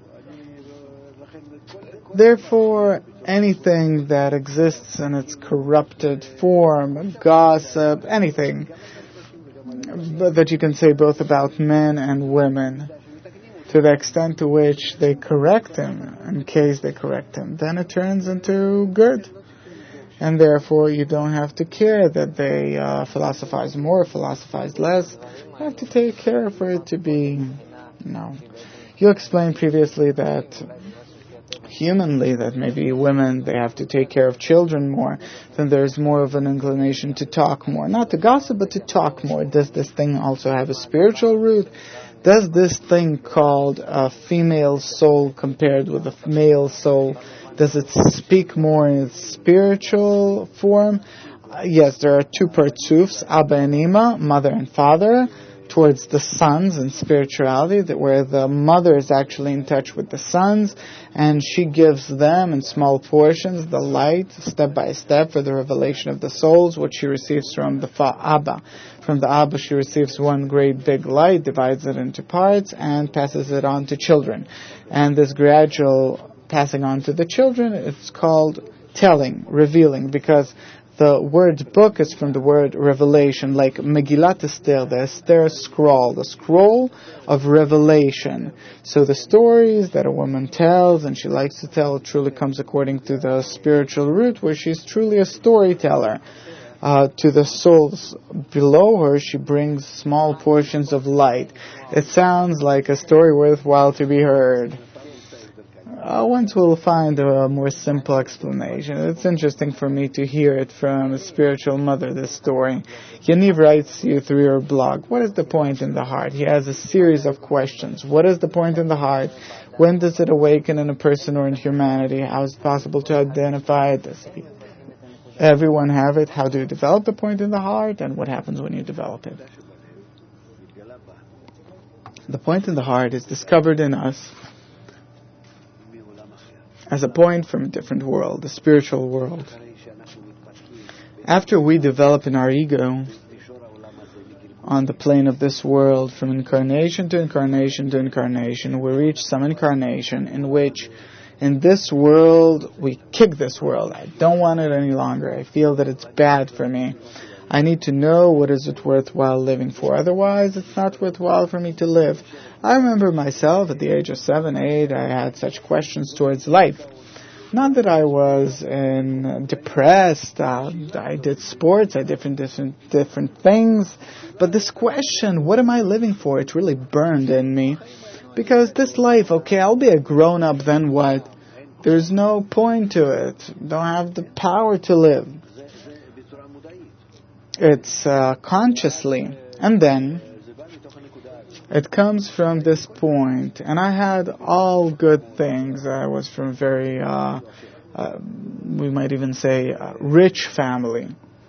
[SPEAKER 2] Therefore, anything that exists in its corrupted form, gossip, anything that you can say both about men and women, to the extent to which they correct him, in case they correct him, then it turns into good. And therefore, you don't have to care that they uh, philosophize more, philosophize less. You have to take care for it to be, you know. You explained previously that humanly, that maybe women, they have to take care of children more, then there's more of an inclination to talk more. Not to gossip, but to talk more. Does this thing also have a spiritual root? Does this thing called a female soul compared with a male soul, does it speak more in its spiritual form? yes, there are two partsufs, Abba and Ima, mother and father, towards the sons in spirituality, that where the mother is actually in touch with the sons, and she gives them in small portions the light, step by step, for the revelation of the souls, what she receives from the fa- Abba. From the Abba she receives one great big light, divides it into parts, and passes it on to children. And this gradual passing on to the children, it's called telling, revealing, because the word book is from the word revelation, like Megillat Esther, the Esther scroll, the scroll of revelation. So the stories that a woman tells, and she likes to tell, truly comes according to the spiritual root, where she's truly a storyteller. Uh, to the souls below her, she brings small portions of light. It sounds like a story worthwhile to be heard. Uh, once we'll find a more simple explanation. It's interesting for me to hear it from a spiritual mother, this story. Yaniv writes you through your blog, what is the point in the heart? He has a series of questions. What is the point in the heart? When does it awaken in a person or in humanity? How is it possible to identify it? Does everyone have it? How do you develop the point in the heart? And what happens when you develop it? The point in the heart is discovered in us as a point from a different world, the spiritual world. After we develop in our ego on the plane of this world, from incarnation to incarnation to incarnation, we reach some incarnation in which in this world we kick this world. I don't want it any longer. I feel that it's bad for me. I need to know what is it worthwhile living for. Otherwise, it's not worthwhile for me to live. I remember myself at the age of seven, eight, I had such questions towards life. Not that I was in, depressed. Uh, I did sports. I did different, different, different things. But this question, what am I living for? It really burned in me. Because this life, okay, I'll be a grown-up, then what? There's no point to it. Don't have the power to live. It's uh, consciously. And then it comes from this point. And I had all good things. I was from very, uh, uh, we might even say, a rich family.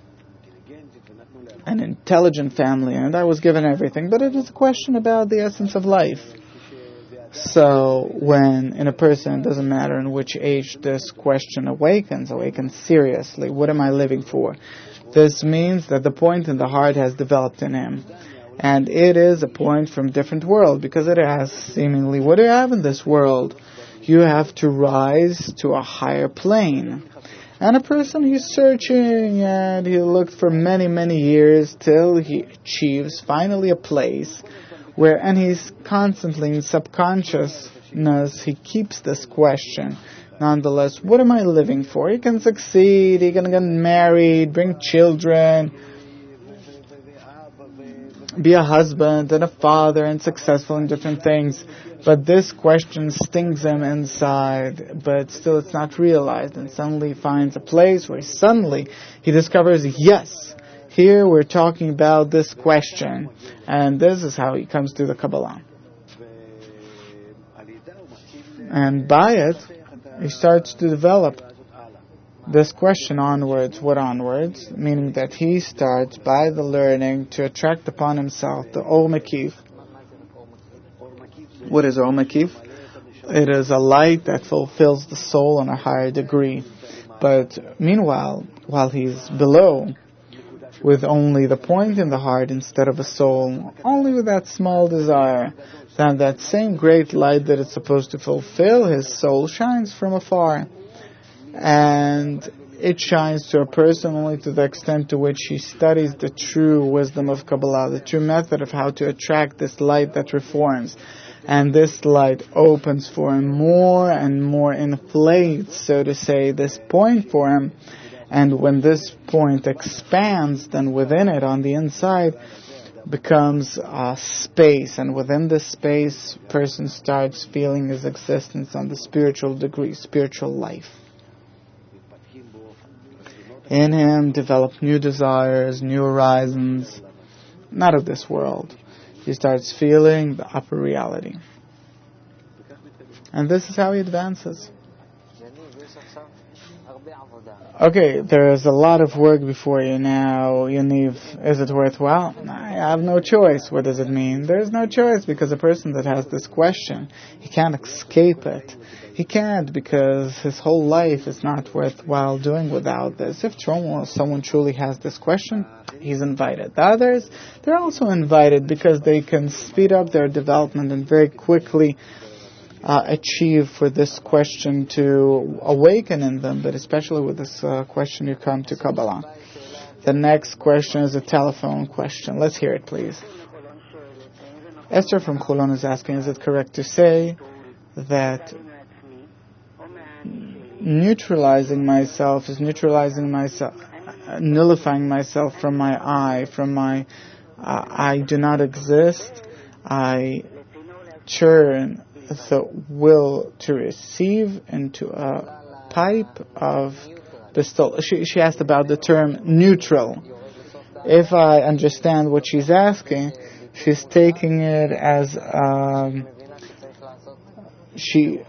[SPEAKER 2] An intelligent family. And I was given everything. But it is a question about the essence of life. So when in a person, it doesn't matter in which age this question awakens, awakens seriously. What am I living for? This means that the point in the heart has developed in him. And it is a point from a different world, because it has seemingly, what do you have in this world? You have to rise to a higher plane. And a person, he's searching, and he looked for many, many years till he achieves finally a place where, and he's constantly in subconsciousness, he keeps this question. Nonetheless, what am I living for? He can succeed, he can get married, bring children, be a husband and a father and successful in different things. But this question stings him inside, but still it's not realized. And suddenly he finds a place where suddenly he discovers, yes, here we're talking about this question. And this is how he comes to the Kabbalah. And by it, he starts to develop this question onwards. What onwards? Meaning that he starts by the learning to attract upon himself the Or Mekif. What is Or Mekif? It is a light that fulfills the soul in a higher degree. But meanwhile, while he's below, with only the point in the heart instead of a soul, only with that small desire, then that same great light that it's supposed to fulfill his soul shines from afar. And it shines to a person only to the extent to which he studies the true wisdom of Kabbalah, the true method of how to attract this light that reforms. And this light opens for him more and more, inflates, so to say, this point for him. And when this point expands, then within it, on the inside, becomes a space. And within this space, person starts feeling his existence on the spiritual degree, spiritual life. In him develop new desires, new horizons, not of this world. He starts feeling the upper reality. And this is how he advances. Okay, there is a lot of work before you now, Yaniv. Is it worthwhile? I have no choice. What does it mean? There is no choice because a person that has this question, he can't escape it. He can't because his whole life is not worthwhile doing without this. If someone truly has this question, he's invited. The others, they're also invited because they can speed up their development and very quickly Uh, achieve for this question to awaken in them, but especially with this uh, question you come to Kabbalah. The next question is a telephone question. Let's hear it, please. Esther from Cholon is asking, is it correct to say that neutralizing myself is neutralizing myself, uh, nullifying myself from my I, from my uh, I do not exist, I churn the will to receive into a pipe of bestowal. She, she asked about the term neutral. If I understand what she's asking, she's taking it as um, she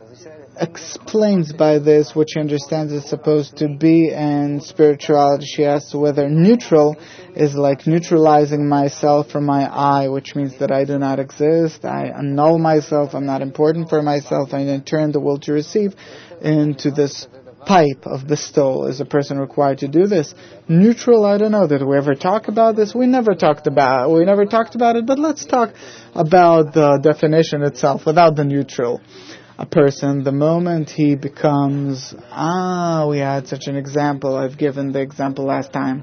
[SPEAKER 2] explains by this what she understands is supposed to be in spirituality. She asks whether neutral is like neutralizing myself from my I, which means that I do not exist, I annul myself, I'm not important for myself, and in turn the will to receive into this pipe of bestowal. Is a person required to do this? Neutral, I don't know. Did we ever talk about this? We never talked about we never talked about it, but let's talk about the definition itself without the neutral. A person, the moment he becomes, ah, we had such an example, I've given the example last time.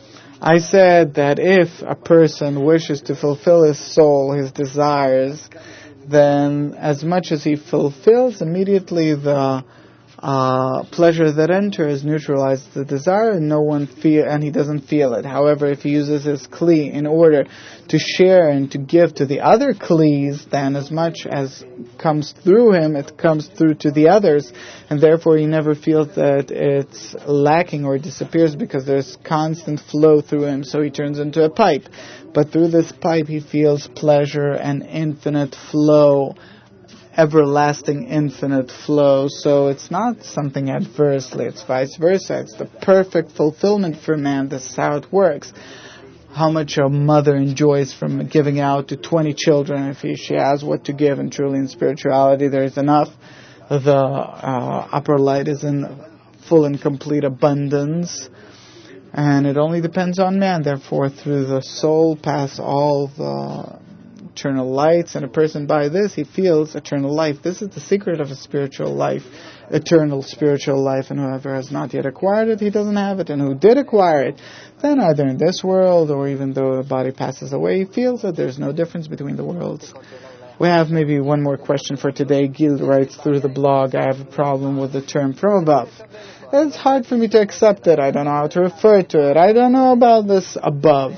[SPEAKER 2] I said that if a person wishes to fulfill his soul, his desires, then as much as he fulfills, immediately the uh, pleasure that enters neutralizes the desire, and no one feel, and he doesn't feel it. However, if he uses his kli in order to share and to give to the other klis, then as much as comes through him, it comes through to the others, and therefore he never feels that it's lacking or disappears because there's constant flow through him, so he turns into a pipe. But through this pipe he feels pleasure and infinite flow, everlasting infinite flow. So it's not something adversely, it's vice versa. It's the perfect fulfillment for man. This is how it works. How much a mother enjoys from giving out to twenty children if he, she has what to give, and truly in spirituality there is enough. The uh, upper light is in full and complete abundance, and it only depends on man. Therefore, through the soul pass all the eternal lights, and a person by this, he feels eternal life. This is the secret of a spiritual life, eternal spiritual life, and whoever has not yet acquired it, he doesn't have it, and who did acquire it, then either in this world, or even though the body passes away, he feels that there's no difference between the worlds. We have maybe one more question for today. Gil writes through the blog, I have a problem with the term from above. It's hard for me to accept it. I don't know how to refer to it. I don't know about this above.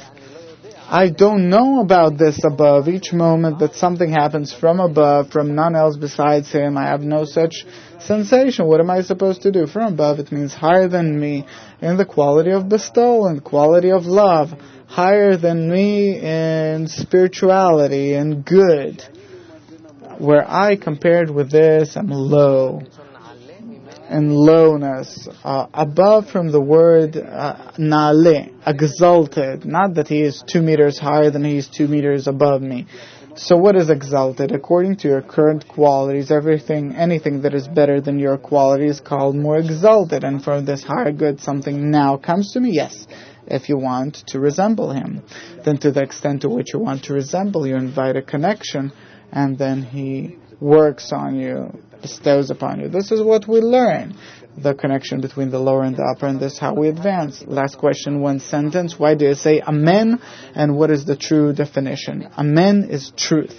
[SPEAKER 2] I don't know about this above. Each moment that something happens from above, from none else besides him, I have no such sensation. What am I supposed to do? From above, it means higher than me in the quality of bestowal and quality of love, higher than me in spirituality and good. Where I, compared with this, am low. And lowness, uh, above from the word uh, na'ale, exalted. Not that he is two meters higher than he is two meters above me. So what is exalted? According to your current qualities, everything, anything that is better than your quality is called more exalted. And from this higher good, something now comes to me. Yes, if you want to resemble him, then to the extent to which you want to resemble, you invite a connection, and then he works on you, bestows upon you. This is what we learn, the connection between the lower and the upper, and this is how we advance. Last question, one sentence. Why do you say Amen, and what is the true definition? Amen is truth.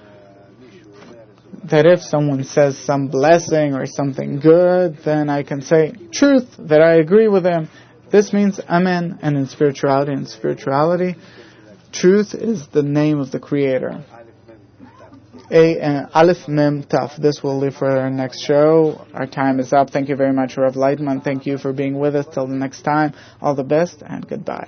[SPEAKER 2] That if someone says some blessing or something good, then I can say truth, that I agree with him. This means Amen. And in spirituality, in spirituality, truth is the name of the Creator. A uh, Aleph Mem Taf. This will leave for our next show. Our time is up. Thank you very much, Rav Leitman. Thank you for being with us. Till the next time, all the best and goodbye.